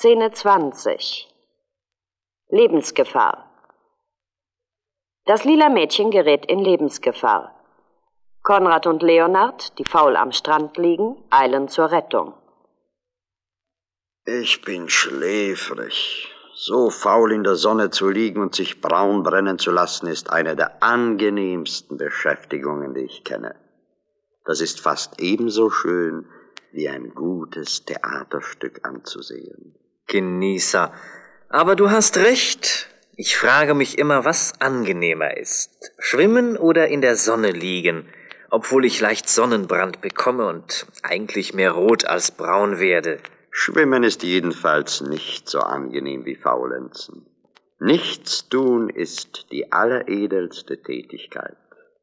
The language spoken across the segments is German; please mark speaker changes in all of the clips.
Speaker 1: Szene 20. Lebensgefahr. Das lila Mädchen gerät in Lebensgefahr. Konrad und Leonard, die faul am Strand liegen, eilen zur Rettung.
Speaker 2: Ich bin schläfrig. So faul in der Sonne zu liegen und sich braun brennen zu lassen, ist eine der angenehmsten Beschäftigungen, die ich kenne. Das ist fast ebenso schön, wie ein gutes Theaterstück anzusehen.
Speaker 3: Genießer, aber du hast recht. Ich frage mich immer, was angenehmer ist. Schwimmen oder in der Sonne liegen, obwohl ich leicht Sonnenbrand bekomme und eigentlich mehr rot als braun werde.
Speaker 2: Schwimmen ist jedenfalls nicht so angenehm wie Faulenzen. Nichts tun ist die alleredelste Tätigkeit.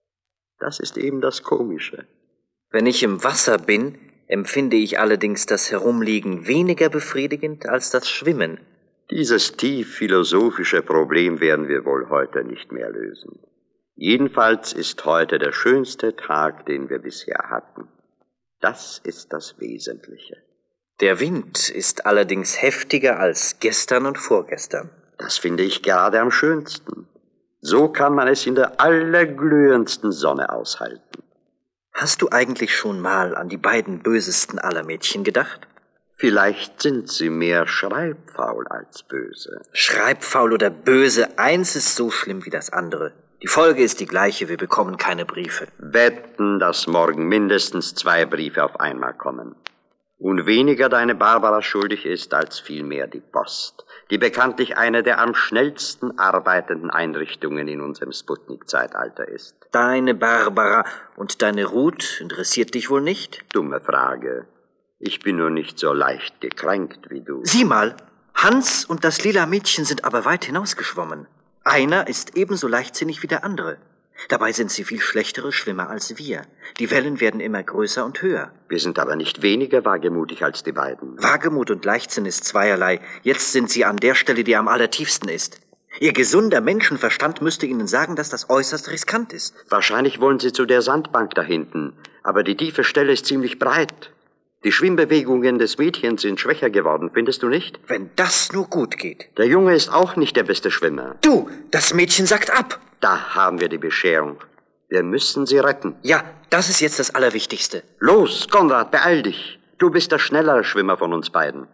Speaker 2: Das ist eben das Komische.
Speaker 3: Wenn ich im Wasser bin, empfinde ich allerdings das Herumliegen weniger befriedigend als das Schwimmen.
Speaker 2: Dieses tief philosophische Problem werden wir wohl heute nicht mehr lösen. Jedenfalls ist heute der schönste Tag, den wir bisher hatten. Das ist das Wesentliche.
Speaker 3: Der Wind ist allerdings heftiger als gestern und vorgestern.
Speaker 2: Das finde ich gerade am schönsten. So kann man es in der allerglühendsten Sonne aushalten.
Speaker 3: Hast du eigentlich schon mal an die beiden bösesten aller Mädchen gedacht?
Speaker 2: Vielleicht sind sie mehr schreibfaul als böse.
Speaker 3: Schreibfaul oder böse, eins ist so schlimm wie das andere. Die Folge ist die gleiche, wir bekommen keine Briefe.
Speaker 2: Wetten, dass morgen mindestens 2 Briefe auf einmal kommen. Und weniger deine Barbara schuldig ist, als vielmehr die Post, die bekanntlich eine der am schnellsten arbeitenden Einrichtungen in unserem Sputnik-Zeitalter ist.
Speaker 3: Deine Barbara und deine Ruth interessiert dich wohl nicht?
Speaker 2: Dumme Frage. Ich bin nur nicht so leicht gekränkt wie du.
Speaker 3: Sieh mal, Hans und das lila Mädchen sind aber weit hinausgeschwommen. Einer ist ebenso leichtsinnig wie der andere. Dabei sind sie viel schlechtere Schwimmer als wir. Die Wellen werden immer größer und höher.
Speaker 2: Wir sind aber nicht weniger wagemutig als die beiden.
Speaker 3: Wagemut und Leichtsinn ist zweierlei. Jetzt sind sie an der Stelle, die am allertiefsten ist. Ihr gesunder Menschenverstand müsste Ihnen sagen, dass das äußerst riskant ist.
Speaker 2: Wahrscheinlich wollen Sie zu der Sandbank da hinten. Aber die tiefe Stelle ist ziemlich breit. Die Schwimmbewegungen des Mädchens sind schwächer geworden, findest du nicht?
Speaker 3: Wenn das nur gut geht.
Speaker 2: Der Junge ist auch nicht der beste Schwimmer.
Speaker 3: Du, das Mädchen sackt ab.
Speaker 2: Da haben wir die Bescherung. Wir müssen sie retten.
Speaker 3: Ja, das ist jetzt das Allerwichtigste.
Speaker 2: Los, Konrad, beeil dich. Du bist der schnellere Schwimmer von uns beiden.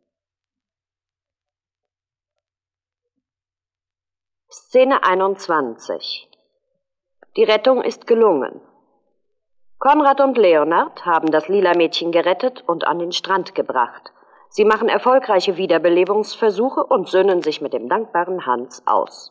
Speaker 1: Szene 21. Die Rettung ist gelungen. Konrad und Leonard haben das lila Mädchen gerettet und an den Strand gebracht. Sie machen erfolgreiche Wiederbelebungsversuche und söhnen sich mit dem dankbaren Hans aus.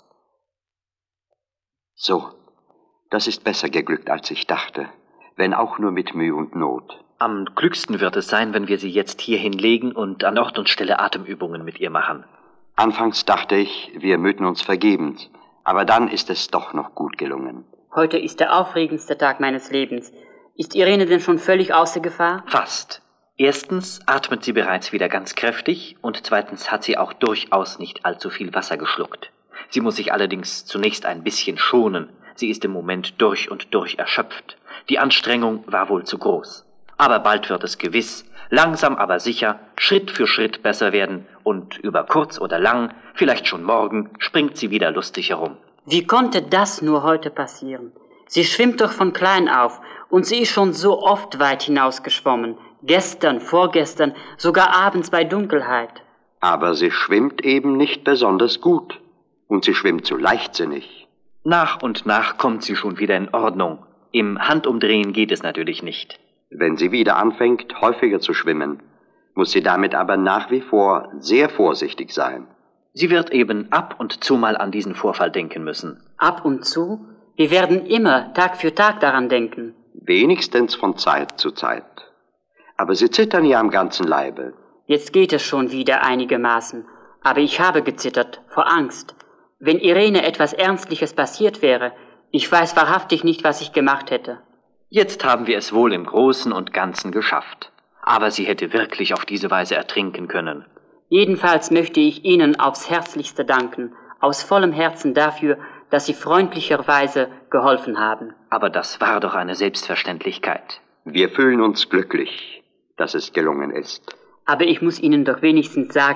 Speaker 2: So, das ist besser geglückt, als ich dachte, wenn auch nur mit Mühe und Not.
Speaker 3: Am klügsten wird es sein, wenn wir sie jetzt hier hinlegen und an Ort und Stelle Atemübungen mit ihr machen.
Speaker 2: Anfangs dachte ich, wir mühten uns vergebens, aber dann ist es doch noch gut gelungen.
Speaker 4: Heute ist der aufregendste Tag meines Lebens. Ist Irene denn schon völlig außer Gefahr?
Speaker 3: Fast. Erstens atmet sie bereits wieder ganz kräftig und zweitens hat sie auch durchaus nicht allzu viel Wasser geschluckt. Sie muss sich allerdings zunächst ein bisschen schonen. Sie ist im Moment durch und durch erschöpft. Die Anstrengung war wohl zu groß. Aber bald wird es gewiss, langsam aber sicher, Schritt für Schritt besser werden und über kurz oder lang, vielleicht schon morgen, springt sie wieder lustig herum.
Speaker 4: Wie konnte das nur heute passieren? Sie schwimmt doch von klein auf und sie ist schon so oft weit hinausgeschwommen. Gestern, vorgestern, sogar abends bei Dunkelheit.
Speaker 2: Aber sie schwimmt eben nicht besonders gut. Und sie schwimmt zu leichtsinnig.
Speaker 3: Nach und nach kommt sie schon wieder in Ordnung. Im Handumdrehen geht es natürlich nicht.
Speaker 2: Wenn sie wieder anfängt, häufiger zu schwimmen, muss sie damit aber nach wie vor sehr vorsichtig sein.
Speaker 3: Sie wird eben ab und zu mal an diesen Vorfall denken müssen.
Speaker 4: Ab und zu? Wir werden immer Tag für Tag daran denken.
Speaker 2: Wenigstens von Zeit zu Zeit. Aber sie zittern ja am ganzen Leibe.
Speaker 4: Jetzt geht es schon wieder einigermaßen. Aber ich habe gezittert, vor Angst. Wenn Irene etwas Ernstliches passiert wäre, ich weiß wahrhaftig nicht, was ich gemacht hätte.
Speaker 3: Jetzt haben wir es wohl im Großen und Ganzen geschafft. Aber sie hätte wirklich auf diese Weise ertrinken können.
Speaker 4: Jedenfalls möchte ich Ihnen aufs Herzlichste danken, aus vollem Herzen dafür, dass Sie freundlicherweise geholfen haben.
Speaker 3: Aber das war doch eine Selbstverständlichkeit.
Speaker 2: Wir fühlen uns glücklich, dass es gelungen ist.
Speaker 4: Aber ich muss Ihnen doch wenigstens sagen,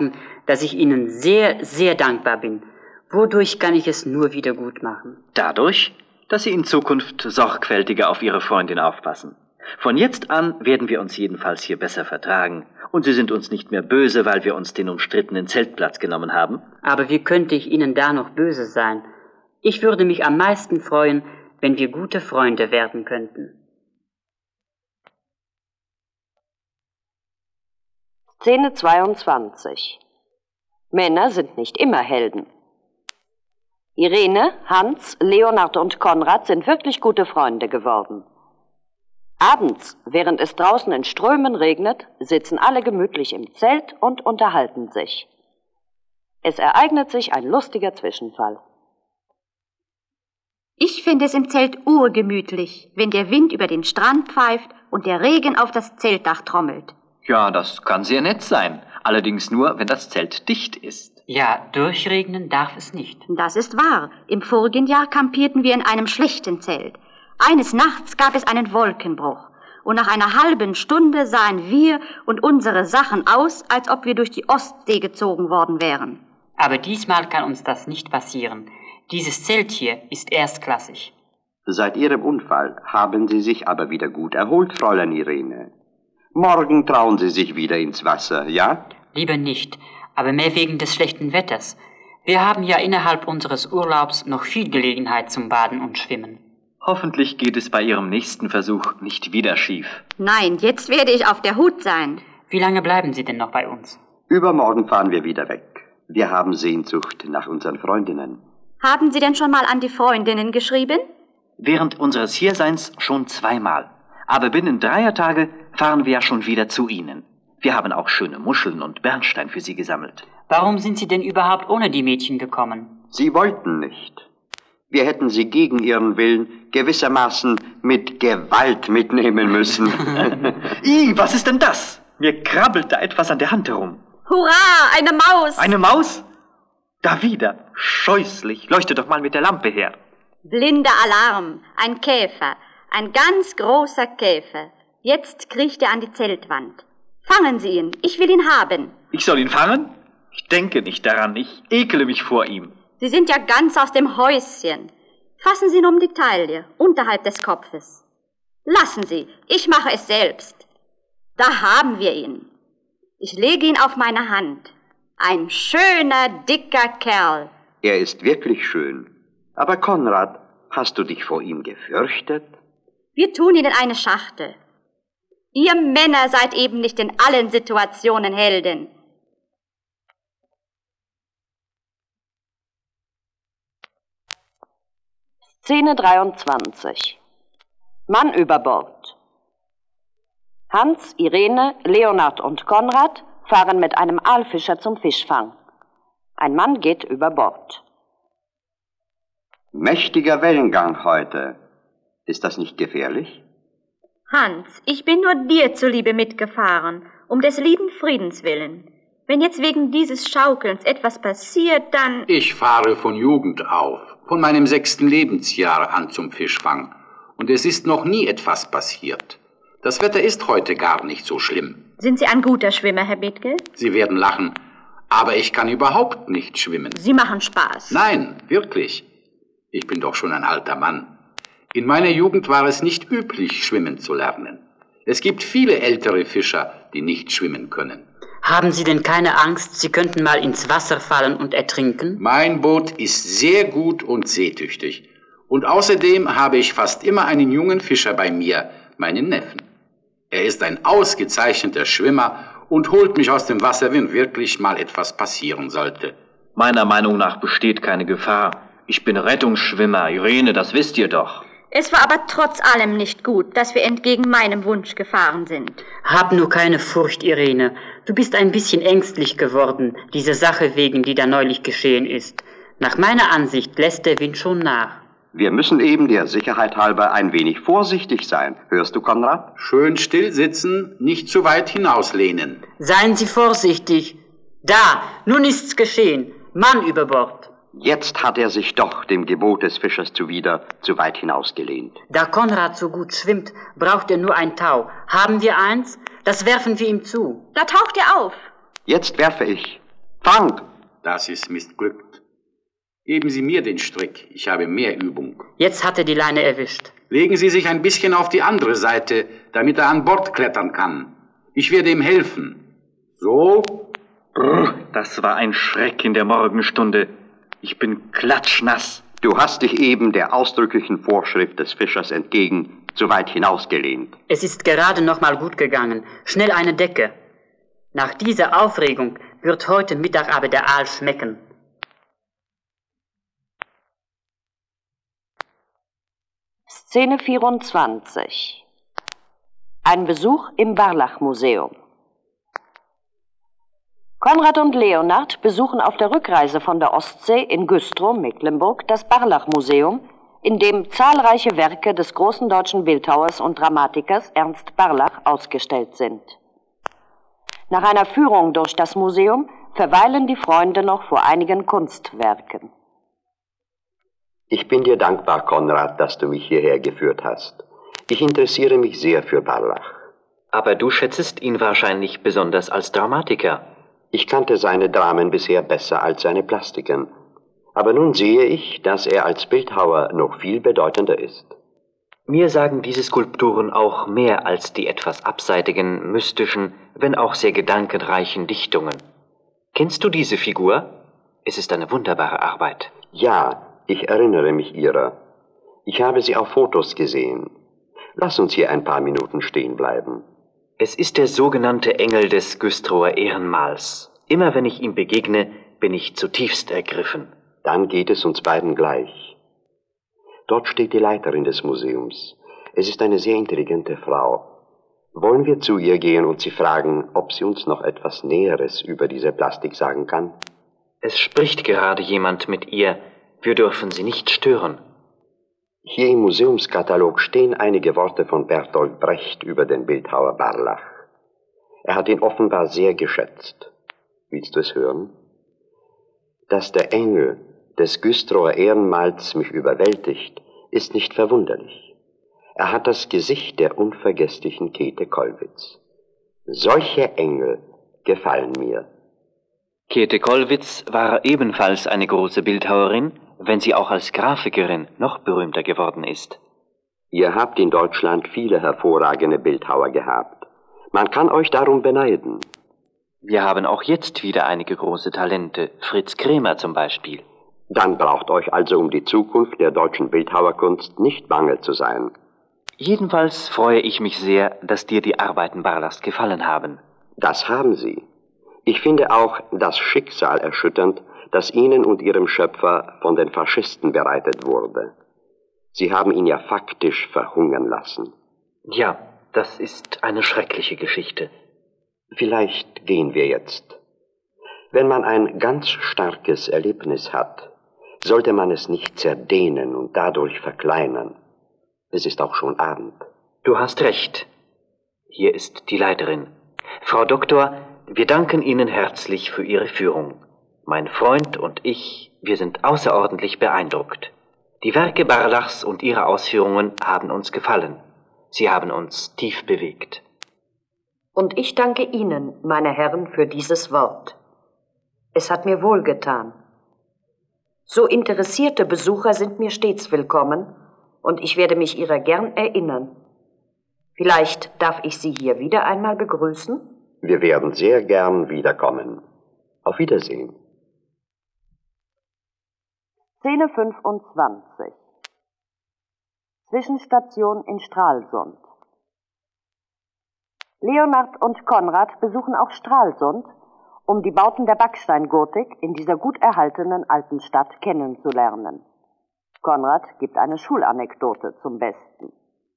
Speaker 4: dass ich Ihnen sehr, sehr dankbar bin. Wodurch kann ich es nur wieder gut machen?
Speaker 3: Dadurch, dass Sie in Zukunft sorgfältiger auf Ihre Freundin aufpassen. Von jetzt an werden wir uns jedenfalls hier besser vertragen. Und Sie sind uns nicht mehr böse, weil wir uns den umstrittenen Zeltplatz genommen haben.
Speaker 4: Aber wie könnte ich Ihnen da noch böse sein? Ich würde mich am meisten freuen, wenn wir gute Freunde werden könnten.
Speaker 1: Szene 22. Männer sind nicht immer Helden. Irene, Hans, Leonard und Konrad sind wirklich gute Freunde geworden. Abends, während es draußen in Strömen regnet, sitzen alle gemütlich im Zelt und unterhalten sich. Es ereignet sich ein lustiger Zwischenfall.
Speaker 5: Ich finde es im Zelt urgemütlich, wenn der Wind über den Strand pfeift und der Regen auf das Zeltdach trommelt.
Speaker 3: Ja, das kann sehr nett sein. Allerdings nur, wenn das Zelt dicht ist.
Speaker 4: Ja, durchregnen darf es nicht.
Speaker 5: Das ist wahr. Im vorigen Jahr kampierten wir in einem schlechten Zelt. Eines Nachts gab es einen Wolkenbruch. Und nach einer halben Stunde sahen wir und unsere Sachen aus, als ob wir durch die Ostsee gezogen worden wären.
Speaker 4: Aber diesmal kann uns das nicht passieren. Dieses Zelt hier ist erstklassig.
Speaker 2: Seit Ihrem Unfall haben Sie sich aber wieder gut erholt, Fräulein Irene. Morgen trauen Sie sich wieder ins Wasser, ja?
Speaker 4: Lieber nicht, aber mehr wegen des schlechten Wetters. Wir haben ja innerhalb unseres Urlaubs noch viel Gelegenheit zum Baden und Schwimmen.
Speaker 3: Hoffentlich geht es bei Ihrem nächsten Versuch nicht wieder schief.
Speaker 5: Nein, jetzt werde ich auf der Hut sein.
Speaker 4: Wie lange bleiben Sie denn noch bei uns?
Speaker 2: Übermorgen fahren wir wieder weg. Wir haben Sehnsucht nach unseren Freundinnen.
Speaker 5: Haben Sie denn schon mal an die Freundinnen geschrieben?
Speaker 3: Während unseres Hierseins schon 2-mal. Aber binnen 3 Tage fahren wir ja schon wieder zu Ihnen. Wir haben auch schöne Muscheln und Bernstein für Sie gesammelt.
Speaker 4: Warum sind Sie denn überhaupt ohne die Mädchen gekommen?
Speaker 2: Sie wollten nicht. Wir hätten sie gegen ihren Willen gewissermaßen mit Gewalt mitnehmen müssen.
Speaker 3: Ih, was ist denn das? Mir krabbelt da etwas an der Hand herum.
Speaker 5: Hurra, eine Maus!
Speaker 3: Eine Maus? Da wieder. Scheußlich. Leuchte doch mal mit der Lampe her.
Speaker 5: Blinder Alarm, ein Käfer, ein ganz großer Käfer. Jetzt kriecht er an die Zeltwand. Fangen Sie ihn, ich will ihn haben.
Speaker 3: Ich soll ihn fangen? Ich denke nicht daran, ich ekele mich vor ihm.
Speaker 5: Sie sind ja ganz aus dem Häuschen. Fassen Sie ihn um die Taille, unterhalb des Kopfes. Lassen Sie, ich mache es selbst. Da haben wir ihn. Ich lege ihn auf meine Hand. Ein schöner, dicker Kerl.
Speaker 2: Er ist wirklich schön. Aber Konrad, hast du dich vor ihm gefürchtet?
Speaker 5: Wir tun ihn in eine Schachtel. Ihr Männer seid eben nicht in allen Situationen Helden.
Speaker 1: Szene 23. Mann über Bord. Hans, Irene, Leonard und Konrad fahren mit einem Aalfischer zum Fischfang. Ein Mann geht über Bord.
Speaker 2: Mächtiger Wellengang heute. Ist das nicht gefährlich?
Speaker 5: Hans, ich bin nur dir zuliebe mitgefahren, um des lieben Friedens willen. Wenn jetzt wegen dieses Schaukelns etwas passiert, dann...
Speaker 6: Ich fahre von Jugend auf, von meinem 6. Lebensjahr an zum Fischfang. Und es ist noch nie etwas passiert. Das Wetter ist heute gar nicht so schlimm.
Speaker 5: Sind Sie ein guter Schwimmer, Herr Bethke?
Speaker 6: Sie werden lachen, aber ich kann überhaupt nicht schwimmen.
Speaker 5: Sie machen Spaß.
Speaker 6: Nein, wirklich. Ich bin doch schon ein alter Mann. In meiner Jugend war es nicht üblich, schwimmen zu lernen. Es gibt viele ältere Fischer, die nicht schwimmen können.
Speaker 4: Haben Sie denn keine Angst, Sie könnten mal ins Wasser fallen und ertrinken?
Speaker 6: Mein Boot ist sehr gut und seetüchtig. Und außerdem habe ich fast immer einen jungen Fischer bei mir, meinen Neffen. Er ist ein ausgezeichneter Schwimmer und holt mich aus dem Wasser, wenn wirklich mal etwas passieren sollte.
Speaker 3: Meiner Meinung nach besteht keine Gefahr. Ich bin Rettungsschwimmer, Irene, das wisst ihr doch.
Speaker 5: Es war aber trotz allem nicht gut, dass wir entgegen meinem Wunsch gefahren sind.
Speaker 4: Hab nur keine Furcht, Irene. Du bist ein bisschen ängstlich geworden, dieser Sache wegen, die da neulich geschehen ist. Nach meiner Ansicht lässt der Wind schon nach.
Speaker 2: Wir müssen eben der Sicherheit halber ein wenig vorsichtig sein. Hörst du, Konrad?
Speaker 6: Schön still sitzen, nicht zu weit hinauslehnen.
Speaker 4: Seien Sie vorsichtig. Da, nun ist's geschehen. Mann über Bord.
Speaker 2: Jetzt hat er sich doch dem Gebot des Fischers zuwider zu weit hinausgelehnt.
Speaker 4: Da Konrad so gut schwimmt, braucht er nur ein Tau. Haben wir eins? Das werfen wir ihm zu.
Speaker 5: Da taucht er auf.
Speaker 2: Jetzt werfe ich. Stank!
Speaker 6: Das ist missglückt. Geben Sie mir den Strick, ich habe mehr Übung.
Speaker 4: Jetzt hat er die Leine erwischt.
Speaker 6: Legen Sie sich ein bisschen auf die andere Seite, damit er an Bord klettern kann. Ich werde ihm helfen. So.
Speaker 3: Das war ein Schreck in der Morgenstunde. Ich bin klatschnass.
Speaker 2: Du hast dich eben der ausdrücklichen Vorschrift des Fischers entgegen zu weit hinausgelehnt.
Speaker 4: Es ist gerade noch mal gut gegangen. Schnell eine Decke. Nach dieser Aufregung wird heute Mittag aber der Aal schmecken.
Speaker 1: Szene 24. Ein Besuch im Barlach-Museum. Konrad und Leonard besuchen auf der Rückreise von der Ostsee in Güstrow, Mecklenburg, das Barlach-Museum, in dem zahlreiche Werke des großen deutschen Bildhauers und Dramatikers Ernst Barlach ausgestellt sind. Nach einer Führung durch das Museum verweilen die Freunde noch vor einigen Kunstwerken.
Speaker 2: Ich bin dir dankbar, Konrad, dass du mich hierher geführt hast. Ich interessiere mich sehr für Barlach.
Speaker 3: Aber du schätzest ihn wahrscheinlich besonders als Dramatiker.
Speaker 2: Ich kannte seine Dramen bisher besser als seine Plastiken. Aber nun sehe ich, dass er als Bildhauer noch viel bedeutender ist.
Speaker 3: Mir sagen diese Skulpturen auch mehr als die etwas abseitigen, mystischen, wenn auch sehr gedankenreichen Dichtungen. Kennst du diese Figur? Es ist eine wunderbare Arbeit.
Speaker 2: Ja, ich erinnere mich ihrer. Ich habe sie auf Fotos gesehen. Lass uns hier ein paar Minuten stehen bleiben.
Speaker 3: Es ist der sogenannte Engel des Güstrower Ehrenmals. Immer wenn ich ihm begegne, bin ich zutiefst ergriffen.
Speaker 2: Dann geht es uns beiden gleich. Dort steht die Leiterin des Museums. Es ist eine sehr intelligente Frau. Wollen wir zu ihr gehen und sie fragen, ob sie uns noch etwas Näheres über diese Plastik sagen kann?
Speaker 3: Es spricht gerade jemand mit ihr. Wir dürfen sie nicht stören.
Speaker 2: Hier im Museumskatalog stehen einige Worte von Bertolt Brecht über den Bildhauer Barlach. Er hat ihn offenbar sehr geschätzt. Willst du es hören? Dass der Engel des Güstrower Ehrenmals mich überwältigt, ist nicht verwunderlich. Er hat das Gesicht der unvergesslichen Käthe Kollwitz. Solche Engel gefallen mir.
Speaker 3: Käthe Kollwitz war ebenfalls eine große Bildhauerin, wenn sie auch als Grafikerin noch berühmter geworden ist.
Speaker 2: Ihr habt in Deutschland viele hervorragende Bildhauer gehabt. Man kann euch darum beneiden.
Speaker 3: Wir haben auch jetzt wieder einige große Talente, Fritz Kremer zum Beispiel.
Speaker 2: Dann braucht euch also um die Zukunft der deutschen Bildhauerkunst nicht bange zu sein.
Speaker 3: Jedenfalls freue ich mich sehr, dass dir die Arbeiten Barlachs gefallen haben.
Speaker 2: Das haben sie. Ich finde auch das Schicksal erschütternd, das Ihnen und Ihrem Schöpfer von den Faschisten bereitet wurde. Sie haben ihn ja faktisch verhungern lassen.
Speaker 3: Ja, das ist eine schreckliche Geschichte.
Speaker 2: Vielleicht gehen wir jetzt. Wenn man ein ganz starkes Erlebnis hat, sollte man es nicht zerdehnen und dadurch verkleinern. Es ist auch schon Abend.
Speaker 3: Du hast recht. Hier ist die Leiterin. Frau Doktor, wir danken Ihnen herzlich für Ihre Führung. Mein Freund und ich, wir sind außerordentlich beeindruckt. Die Werke Barlachs und ihre Ausführungen haben uns gefallen. Sie haben uns tief bewegt.
Speaker 1: Und ich danke Ihnen, meine Herren, für dieses Wort. Es hat mir wohlgetan. So interessierte Besucher sind mir stets willkommen und ich werde mich ihrer gern erinnern. Vielleicht darf ich Sie hier wieder einmal begrüßen?
Speaker 2: Wir werden sehr gern wiederkommen. Auf Wiedersehen.
Speaker 1: Szene 25. Zwischenstation in Stralsund. Leonard und Konrad besuchen auch Stralsund, um die Bauten der Backsteingotik in dieser gut erhaltenen alten Stadt kennenzulernen. Konrad gibt eine Schulanekdote zum Besten.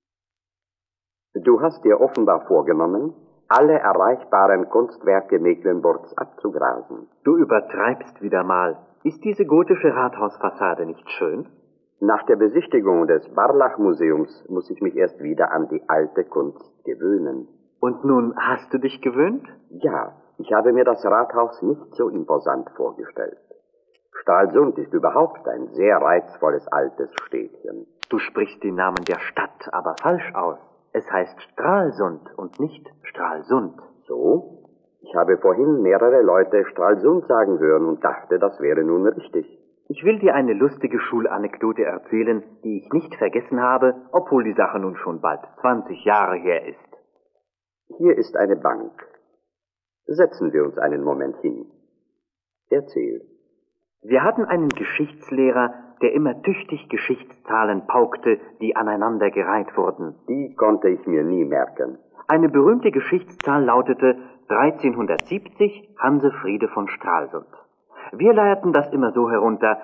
Speaker 2: Du hast dir offenbar vorgenommen, alle erreichbaren Kunstwerke Mecklenburgs abzugrasen.
Speaker 3: Du übertreibst wieder mal. Ist diese gotische Rathausfassade nicht schön?
Speaker 2: Nach der Besichtigung des Barlach-Museums muss ich mich erst wieder an die alte Kunst gewöhnen.
Speaker 3: Und nun hast du dich gewöhnt?
Speaker 2: Ja, ich habe mir das Rathaus nicht so imposant vorgestellt. Stralsund ist überhaupt ein sehr reizvolles altes Städtchen.
Speaker 3: Du sprichst den Namen der Stadt aber falsch aus. Es heißt Stralsund und nicht Stralsund.
Speaker 2: So? Ich habe vorhin mehrere Leute Stralsund sagen hören und dachte, das wäre nun richtig.
Speaker 7: Ich will dir eine lustige Schulanekdote erzählen, die ich nicht vergessen habe, obwohl die Sache nun schon bald 20 Jahre her ist.
Speaker 2: Hier ist eine Bank. Setzen wir uns einen Moment hin. Erzähl.
Speaker 7: Wir hatten einen Geschichtslehrer, der immer tüchtig Geschichtszahlen paukte, die aneinander gereiht wurden.
Speaker 2: Die konnte ich mir nie merken.
Speaker 7: Eine berühmte Geschichtszahl lautete 1370 Hansefriede von Stralsund. Wir leierten das immer so herunter,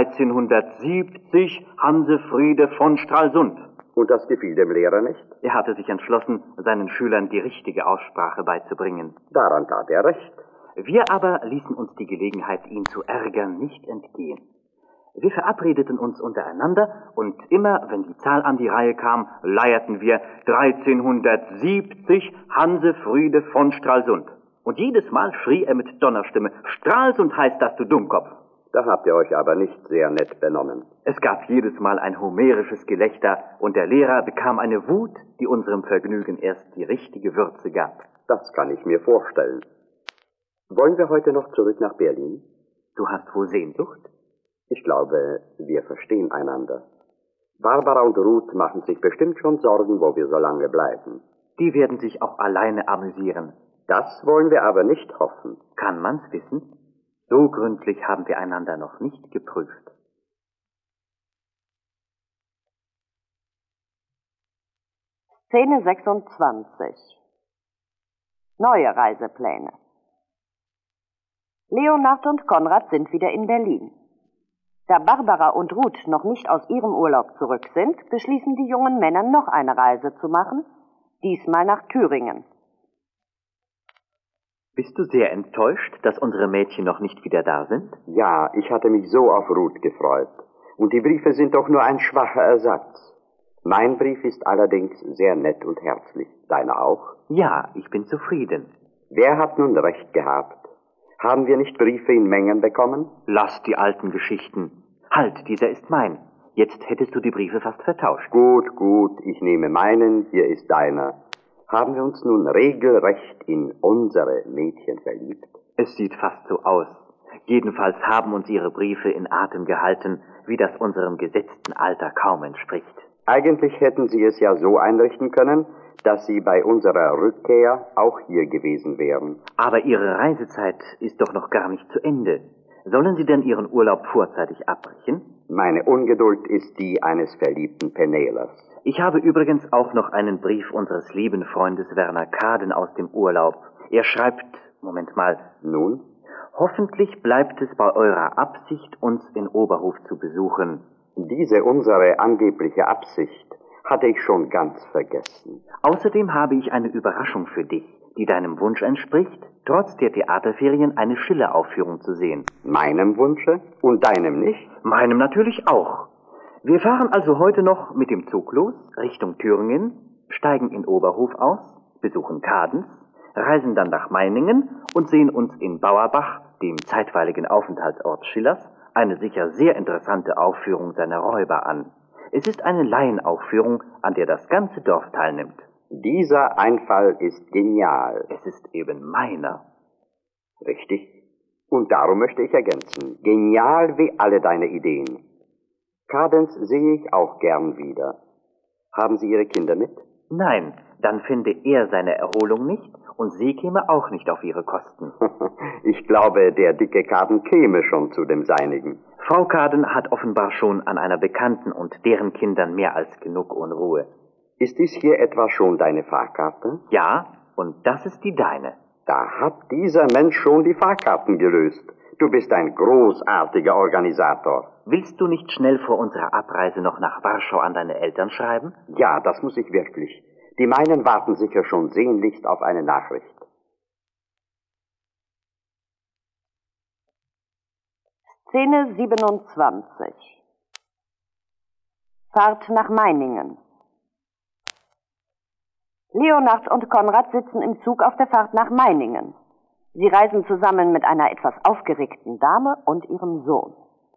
Speaker 7: 1370 Hansefriede von Stralsund.
Speaker 2: Und das gefiel dem Lehrer nicht?
Speaker 7: Er hatte sich entschlossen, seinen Schülern die richtige Aussprache beizubringen.
Speaker 2: Daran tat er recht.
Speaker 7: Wir aber ließen uns die Gelegenheit, ihn zu ärgern, nicht entgehen. Wir verabredeten uns untereinander und immer, wenn die Zahl an die Reihe kam, leierten wir 1370 Hansefriede von Stralsund. Und jedes Mal schrie er mit Donnerstimme, Stralsund heißt das, du Dummkopf.
Speaker 2: Da habt ihr euch aber nicht sehr nett benommen.
Speaker 7: Es gab jedes Mal ein homerisches Gelächter und der Lehrer bekam eine Wut, die unserem Vergnügen erst die richtige Würze gab.
Speaker 2: Das kann ich mir vorstellen. Wollen wir heute noch zurück nach Berlin?
Speaker 7: Du hast wohl Sehnsucht?
Speaker 2: Ich glaube, wir verstehen einander. Barbara und Ruth machen sich bestimmt schon Sorgen, wo wir so lange bleiben.
Speaker 7: Die werden sich auch alleine amüsieren.
Speaker 2: Das wollen wir aber nicht hoffen.
Speaker 7: Kann man's wissen? So gründlich haben wir einander noch nicht geprüft.
Speaker 1: Szene 26. Neue Reisepläne. Leonhard und Konrad sind wieder in Berlin. Da Barbara und Ruth noch nicht aus ihrem Urlaub zurück sind, beschließen die jungen Männer, noch eine Reise zu machen, diesmal nach Thüringen.
Speaker 7: Bist du sehr enttäuscht, dass unsere Mädchen noch nicht wieder da sind?
Speaker 2: Ja, ich hatte mich so auf Ruth gefreut. Und die Briefe sind doch nur ein schwacher Ersatz. Mein Brief ist allerdings sehr nett und herzlich. Deiner auch?
Speaker 7: Ja, ich bin zufrieden.
Speaker 2: Wer hat nun recht gehabt? Haben wir nicht Briefe in Mengen bekommen?
Speaker 7: Lass die alten Geschichten. Halt, dieser ist mein. Jetzt hättest du die Briefe fast vertauscht.
Speaker 2: Gut, ich nehme meinen, hier ist deiner. Haben wir uns nun regelrecht in unsere Mädchen verliebt?
Speaker 7: Es sieht fast so aus. Jedenfalls haben uns ihre Briefe in Atem gehalten, wie das unserem gesetzten Alter kaum entspricht.
Speaker 2: Eigentlich hätten sie es ja so einrichten können, dass sie bei unserer Rückkehr auch hier gewesen wären.
Speaker 7: Aber ihre Reisezeit ist doch noch gar nicht zu Ende. Sollen sie denn ihren Urlaub vorzeitig abbrechen?
Speaker 2: Meine Ungeduld ist die eines verliebten Penelers.
Speaker 7: Ich habe übrigens auch noch einen Brief unseres lieben Freundes Werner Kaden aus dem Urlaub. Er schreibt, Moment mal.
Speaker 2: Nun?
Speaker 7: Hoffentlich bleibt es bei eurer Absicht, uns in Oberhof zu besuchen.
Speaker 2: Diese unsere angebliche Absicht hatte ich schon ganz vergessen.
Speaker 7: Außerdem habe ich eine Überraschung für dich, die deinem Wunsch entspricht, trotz der Theaterferien eine Schiller-Aufführung zu sehen.
Speaker 2: Meinem Wunsche? Und deinem nicht?
Speaker 7: Meinem natürlich auch. Wir fahren also heute noch mit dem Zug los, Richtung Thüringen, steigen in Oberhof aus, besuchen Kadens, reisen dann nach Meiningen und sehen uns in Bauerbach, dem zeitweiligen Aufenthaltsort Schillers, eine sicher sehr interessante Aufführung seiner Räuber an. Es ist eine Laienaufführung, an der das ganze Dorf teilnimmt.
Speaker 2: Dieser Einfall ist genial.
Speaker 7: Es ist eben meiner.
Speaker 2: Richtig. Und darum möchte ich ergänzen, genial wie alle deine Ideen. Kadens sehe ich auch gern wieder. Haben Sie Ihre Kinder mit?
Speaker 7: Nein, dann finde er seine Erholung nicht und sie käme auch nicht auf ihre Kosten.
Speaker 2: Ich glaube, der dicke Kaden käme schon zu dem Seinigen.
Speaker 7: Frau Kaden hat offenbar schon an einer Bekannten und deren Kindern mehr als genug Unruhe.
Speaker 2: Ist dies hier etwa schon deine Fahrkarte?
Speaker 7: Ja, und das ist die deine.
Speaker 2: Da hat dieser Mensch schon die Fahrkarten gelöst. Du bist ein großartiger Organisator.
Speaker 7: Willst du nicht schnell vor unserer Abreise noch nach Warschau an deine Eltern schreiben?
Speaker 2: Ja, das muss ich wirklich. Die meinen warten sicher schon sehnlichst auf eine Nachricht.
Speaker 1: Szene 27. Fahrt nach Meiningen. Leonhard und Konrad sitzen im Zug auf der Fahrt nach Meiningen. Sie reisen zusammen mit einer etwas aufgeregten Dame und ihrem Sohn.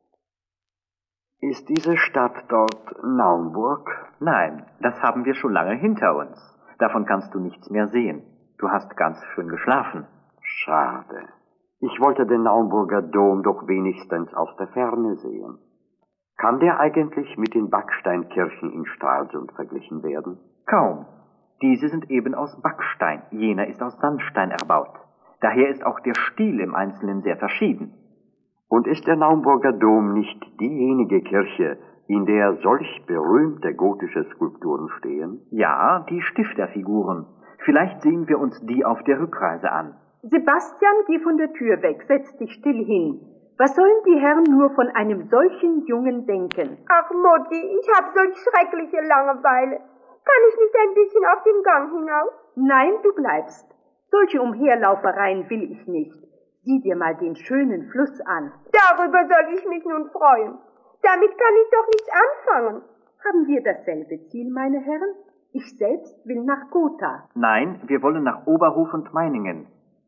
Speaker 2: Ist diese Stadt dort Naumburg?
Speaker 7: Nein, das haben wir schon lange hinter uns. Davon kannst du nichts mehr sehen. Du hast ganz schön geschlafen.
Speaker 2: Schade. Ich wollte den Naumburger Dom doch wenigstens aus der Ferne sehen. Kann der eigentlich mit den Backsteinkirchen in Stralsund verglichen werden?
Speaker 7: Kaum. Diese sind eben aus Backstein, jener ist aus Sandstein erbaut. Daher ist auch der Stil im Einzelnen sehr verschieden.
Speaker 2: Und ist der Naumburger Dom nicht diejenige Kirche, in der solch berühmte gotische Skulpturen stehen?
Speaker 7: Ja, die Stifterfiguren. Vielleicht sehen wir uns die auf der Rückreise an.
Speaker 8: Sebastian, geh von der Tür weg, setz dich still hin. Was sollen die Herren nur von einem solchen Jungen denken?
Speaker 9: Ach, Mutti, ich hab solch schreckliche Langeweile. Kann ich nicht ein bisschen auf den Gang hinaus?
Speaker 8: Nein, du bleibst. Solche Umherlaufereien will ich nicht. Sieh dir mal den schönen Fluss an.
Speaker 9: Darüber soll ich mich nun freuen. Damit kann ich doch nichts anfangen.
Speaker 8: Haben wir dasselbe Ziel, meine Herren? Ich selbst will nach Gotha.
Speaker 7: Nein, wir wollen nach Oberhof und Meiningen.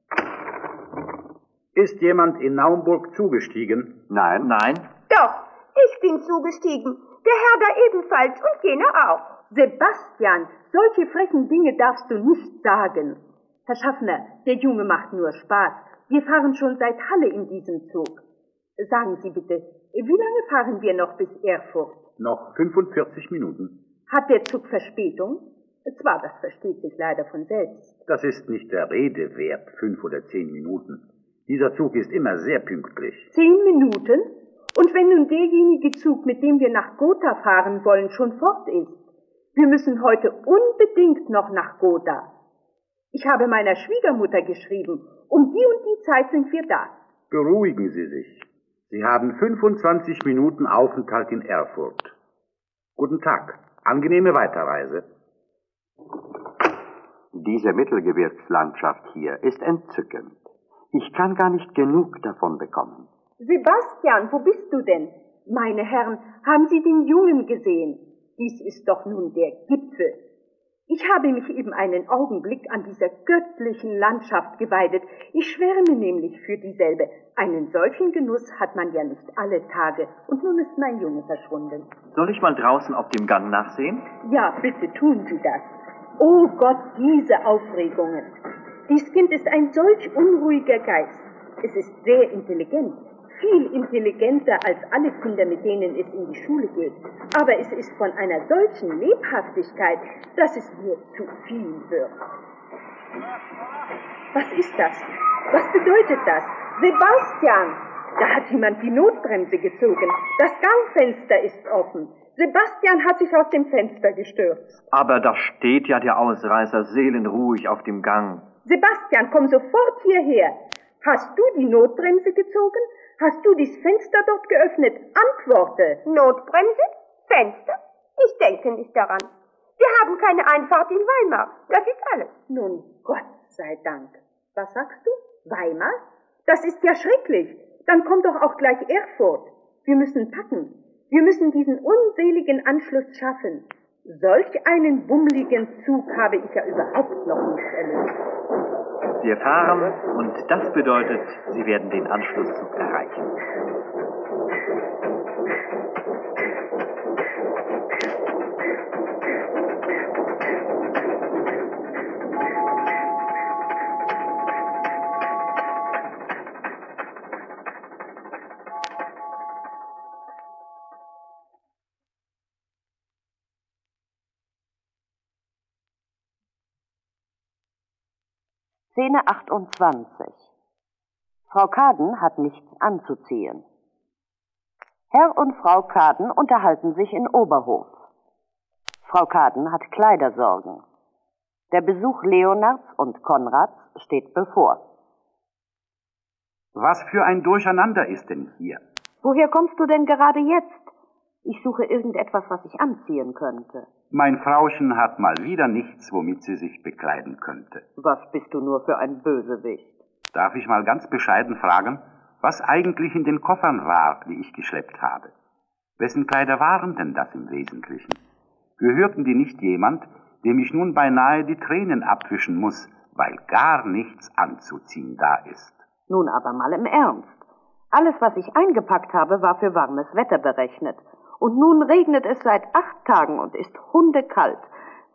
Speaker 6: Ist jemand in Naumburg zugestiegen?
Speaker 2: Nein.
Speaker 7: Nein.
Speaker 9: Doch, ich bin zugestiegen. Der Herr da ebenfalls und jener auch.
Speaker 8: Sebastian, solche frechen Dinge darfst du nicht sagen. Herr Schaffner, der Junge macht nur Spaß. Wir fahren schon seit Halle in diesem Zug. Sagen Sie bitte, wie lange fahren wir noch bis Erfurt?
Speaker 6: Noch 45 Minuten.
Speaker 8: Hat der Zug Verspätung? Zwar, das versteht sich leider von selbst.
Speaker 6: Das ist nicht der Rede wert, 5 oder 10 Minuten. Dieser Zug ist immer sehr pünktlich.
Speaker 8: 10 Minuten? Und wenn nun derjenige Zug, mit dem wir nach Gotha fahren wollen, schon fort ist? Wir müssen heute unbedingt noch nach Gotha. Ich habe meiner Schwiegermutter geschrieben, um die und die Zeit sind wir da.
Speaker 6: Beruhigen Sie sich. Sie haben 25 Minuten Aufenthalt in Erfurt. Guten Tag. Angenehme Weiterreise.
Speaker 2: Diese Mittelgebirgslandschaft hier ist entzückend. Ich kann gar nicht genug davon bekommen.
Speaker 8: Sebastian, wo bist du denn? Meine Herren, haben Sie den Jungen gesehen? Dies ist doch nun der Gipfel. Ich habe mich eben einen Augenblick an dieser göttlichen Landschaft geweidet. Ich schwärme nämlich für dieselbe. Einen solchen Genuss hat man ja nicht alle Tage. Und nun ist mein Junge verschwunden.
Speaker 7: Soll ich mal draußen auf dem Gang nachsehen?
Speaker 8: Ja, bitte tun Sie das. Oh Gott, diese Aufregungen. Dies Kind ist ein solch unruhiger Geist. Es ist sehr intelligent. Viel intelligenter als alle Kinder, mit denen es in die Schule geht. Aber es ist von einer solchen Lebhaftigkeit, dass es mir zu viel wird. Was ist das? Was bedeutet das? Sebastian! Da hat jemand die Notbremse gezogen. Das Gangfenster ist offen. Sebastian hat sich aus dem Fenster gestürzt.
Speaker 7: Aber da steht ja der Ausreißer seelenruhig auf dem Gang.
Speaker 8: Sebastian, komm sofort hierher. Hast du die Notbremse gezogen? Hast du das Fenster dort geöffnet? Antworte.
Speaker 9: Notbremse? Fenster? Ich denke nicht daran. Wir haben keine Einfahrt in Weimar. Das ist alles.
Speaker 8: Nun, Gott sei Dank. Was sagst du? Weimar? Das ist ja schrecklich. Dann kommt doch auch gleich Erfurt. Wir müssen packen. Wir müssen diesen unseligen Anschluss schaffen. Solch einen bummeligen Zug habe ich ja überhaupt noch nicht erlebt.
Speaker 7: Wir fahren und das bedeutet, Sie werden den Anschlusszug erreichen.
Speaker 1: Szene 28. Frau Kaden hat nichts anzuziehen. Herr und Frau Kaden unterhalten sich in Oberhof. Frau Kaden hat Kleidersorgen. Der Besuch Leonards und Konrads steht bevor.
Speaker 6: Was für ein Durcheinander ist denn hier?
Speaker 1: Woher kommst du denn gerade jetzt? Ich suche irgendetwas, was ich anziehen könnte.
Speaker 6: Mein Frauchen hat mal wieder nichts, womit sie sich bekleiden könnte.
Speaker 1: Was bist du nur für ein Bösewicht?
Speaker 6: Darf ich mal ganz bescheiden fragen, was eigentlich in den Koffern war, die ich geschleppt habe? Wessen Kleider waren denn das im Wesentlichen? Gehörten die nicht jemand, dem ich nun beinahe die Tränen abwischen muss, weil gar nichts anzuziehen da ist?
Speaker 1: Nun aber mal im Ernst. Alles, was ich eingepackt habe, war für warmes Wetter berechnet. Und nun regnet es seit 8 Tagen und ist hundekalt.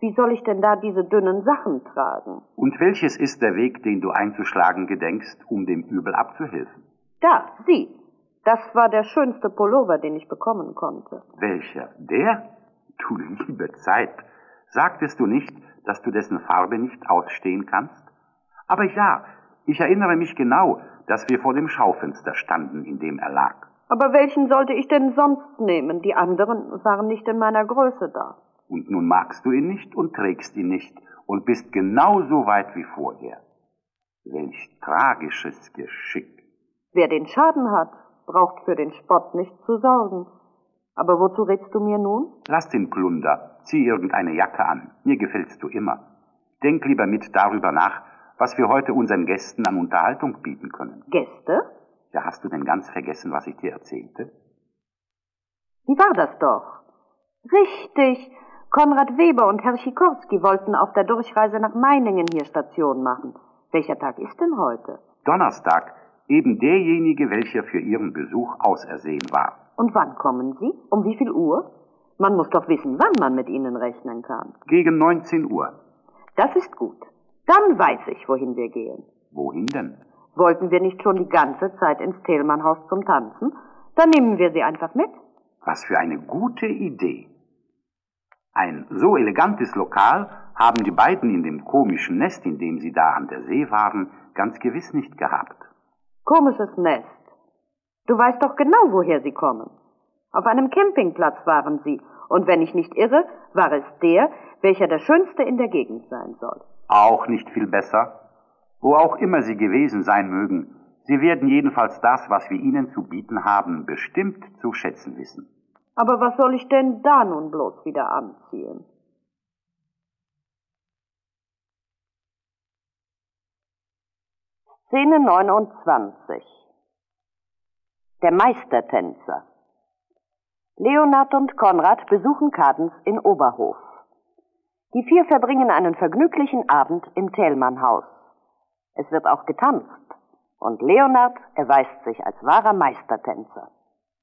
Speaker 1: Wie soll ich denn da diese dünnen Sachen tragen?
Speaker 6: Und welches ist der Weg, den du einzuschlagen gedenkst, um dem Übel abzuhelfen?
Speaker 1: Da, sieh. Das war der schönste Pullover, den ich bekommen konnte.
Speaker 6: Welcher? Der? Du liebe Zeit. Sagtest du nicht, dass du dessen Farbe nicht ausstehen kannst? Aber ja, ich erinnere mich genau, dass wir vor dem Schaufenster standen, in dem er lag.
Speaker 1: Aber welchen sollte ich denn sonst nehmen? Die anderen waren nicht in meiner Größe da.
Speaker 6: Und nun magst du ihn nicht und trägst ihn nicht und bist genauso weit wie vorher. Welch tragisches Geschick.
Speaker 1: Wer den Schaden hat, braucht für den Spott nicht zu sorgen. Aber wozu rätst du mir nun?
Speaker 6: Lass den Plunder, zieh irgendeine Jacke an, mir gefällst du immer. Denk lieber mit darüber nach, was wir heute unseren Gästen an Unterhaltung bieten können.
Speaker 1: Gäste?
Speaker 6: Ja, hast du denn ganz vergessen, was ich dir erzählte?
Speaker 1: Wie war das doch? Richtig. Konrad Weber und Herr Sikorski wollten auf der Durchreise nach Meiningen hier Station machen. Welcher Tag ist denn heute?
Speaker 6: Donnerstag, eben derjenige, welcher für Ihren Besuch ausersehen war.
Speaker 1: Und wann kommen Sie? Um wie viel Uhr? Man muss doch wissen, wann man mit Ihnen rechnen kann.
Speaker 6: Gegen 19 Uhr.
Speaker 1: Das ist gut. Dann weiß ich, wohin wir gehen.
Speaker 6: Wohin denn?
Speaker 1: Wollten wir nicht schon die ganze Zeit ins Thälmannhaus zum Tanzen? Dann nehmen wir sie einfach mit.
Speaker 6: Was für eine gute Idee. Ein so elegantes Lokal haben die beiden in dem komischen Nest, in dem sie da an der See waren, ganz gewiss nicht gehabt.
Speaker 1: Komisches Nest. Du weißt doch genau, woher sie kommen. Auf einem Campingplatz waren sie, und wenn ich nicht irre, war es der, welcher der schönste in der Gegend sein soll.
Speaker 6: Auch nicht viel besser. Wo auch immer sie gewesen sein mögen, sie werden jedenfalls das, was wir ihnen zu bieten haben, bestimmt zu schätzen wissen.
Speaker 1: Aber was soll ich denn da nun bloß wieder anziehen? Szene 29. Der Meistertänzer. Leonard und Konrad besuchen Kadens in Oberhof. Die vier verbringen einen vergnüglichen Abend im Thälmannhaus. Es wird auch getanzt, und Leonard erweist sich als wahrer Meistertänzer.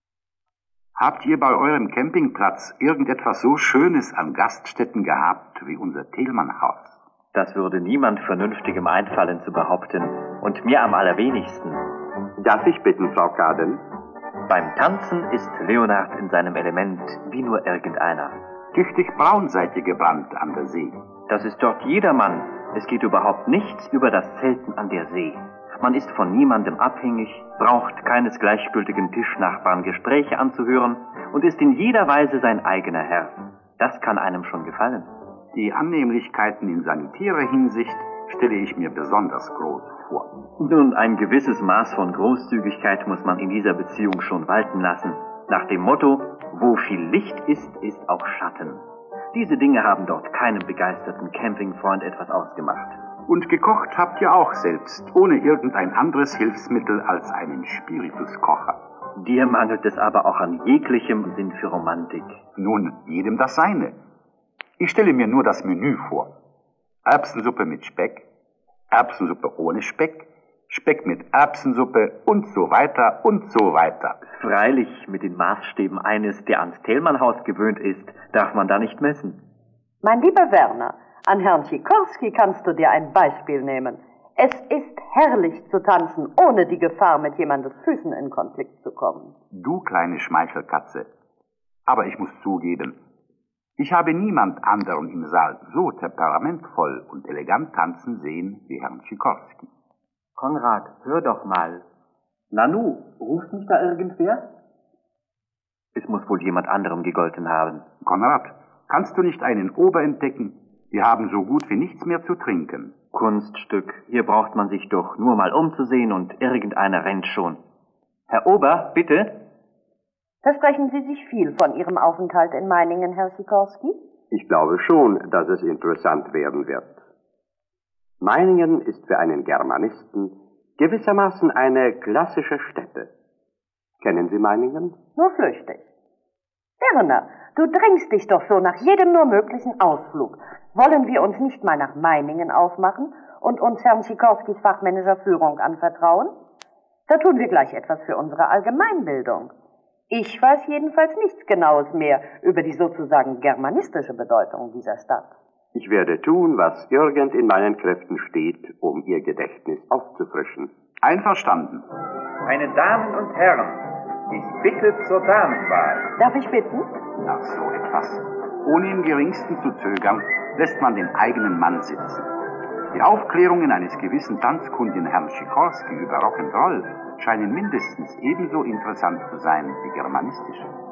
Speaker 6: Habt ihr bei eurem Campingplatz irgendetwas so Schönes an Gaststätten gehabt wie unser Thälmannhaus?
Speaker 3: Das würde niemand Vernünftigem einfallen zu behaupten, und mir am allerwenigsten.
Speaker 2: Darf ich bitten, Frau Kaden?
Speaker 3: Beim Tanzen ist Leonard in seinem Element wie nur irgendeiner.
Speaker 6: Tüchtig braun seid ihr gebrannt an der See.
Speaker 3: Das ist dort jedermann. Es geht überhaupt nichts über das Zelten an der See. Man ist von niemandem abhängig, braucht keines gleichgültigen Tischnachbarn Gespräche anzuhören und ist in jeder Weise sein eigener Herr. Das kann einem schon gefallen.
Speaker 6: Die Annehmlichkeiten in sanitärer Hinsicht stelle ich mir besonders groß vor.
Speaker 3: Nun, ein gewisses Maß von Großzügigkeit muss man in dieser Beziehung schon walten lassen. Nach dem Motto, wo viel Licht ist, ist auch Schatten. Diese Dinge haben dort keinem begeisterten Campingfreund etwas ausgemacht.
Speaker 6: Und gekocht habt ihr auch selbst, ohne irgendein anderes Hilfsmittel als einen Spirituskocher.
Speaker 3: Dir mangelt es aber auch an jeglichem Sinn für Romantik.
Speaker 6: Nun, jedem das seine. Ich stelle mir nur das Menü vor. Erbsensuppe mit Speck, Erbsensuppe ohne Speck, Speck mit Erbsensuppe und so weiter und so weiter.
Speaker 3: Freilich, mit den Maßstäben eines, der ans Thälmannhaus gewöhnt ist, darf man da nicht messen.
Speaker 1: Mein lieber Werner, an Herrn Sikorski kannst du dir ein Beispiel nehmen. Es ist herrlich zu tanzen, ohne die Gefahr, mit jemandes Füßen in Konflikt zu kommen.
Speaker 6: Du kleine Schmeichelkatze. Aber ich muss zugeben, ich habe niemand anderen im Saal so temperamentvoll und elegant tanzen sehen wie Herrn Sikorski.
Speaker 3: Konrad, hör doch mal. Nanu, ruft mich da irgendwer? Es muss wohl jemand anderem gegolten haben.
Speaker 6: Konrad, kannst du nicht einen Ober entdecken? Wir haben so gut wie nichts mehr zu trinken.
Speaker 3: Kunststück. Hier braucht man sich doch nur mal umzusehen und irgendeiner rennt schon. Herr Ober, bitte?
Speaker 1: Versprechen Sie sich viel von Ihrem Aufenthalt in Meiningen, Herr Sikorski?
Speaker 2: Ich glaube schon, dass es interessant werden wird. Meiningen ist für einen Germanisten gewissermaßen eine klassische Stätte. Kennen Sie Meiningen?
Speaker 1: Nur flüchtig. Werner, du drängst dich doch so nach jedem nur möglichen Ausflug. Wollen wir uns nicht mal nach Meiningen aufmachen und uns Herrn Sikorskis fachmännischer Führung anvertrauen? Da tun wir gleich etwas für unsere Allgemeinbildung. Ich weiß jedenfalls nichts Genaues mehr über die sozusagen germanistische Bedeutung dieser Stadt.
Speaker 10: Ich werde tun, was irgend in meinen Kräften steht, um Ihr Gedächtnis aufzufrischen.
Speaker 6: Einverstanden.
Speaker 11: Meine Damen und Herren, ich bitte zur Damenwahl.
Speaker 8: Darf ich bitten?
Speaker 6: Nach so etwas. Ohne im geringsten zu zögern, lässt man den eigenen Mann sitzen. Die Aufklärungen eines gewissen tanzkundigen Herrn Sikorski über Rock'n'Roll scheinen mindestens ebenso interessant zu sein wie germanistische.